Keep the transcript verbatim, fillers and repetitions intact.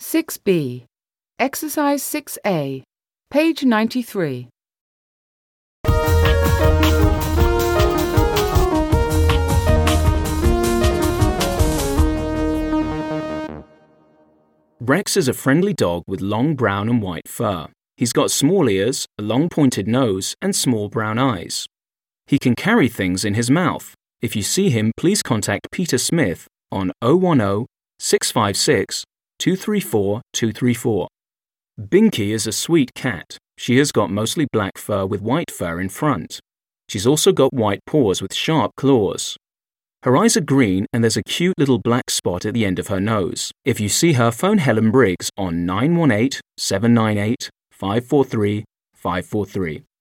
six B. Exercise six A. Page ninety-three. Rex is a friendly dog with long brown and white fur. He's got small ears, a long pointed nose, and small brown eyes. He can carry things in his mouth. If you see him, please contact Peter Smith on oh one oh, six five six, two three four, two three four. Binky is a sweet cat. She has got mostly black fur with white fur in front. She's also got white paws with sharp claws. Her eyes are green and there's a cute little black spot at the end of her nose. If you see her, phone Helen Briggs on nine one eight, seven nine eight, five four three, five four three.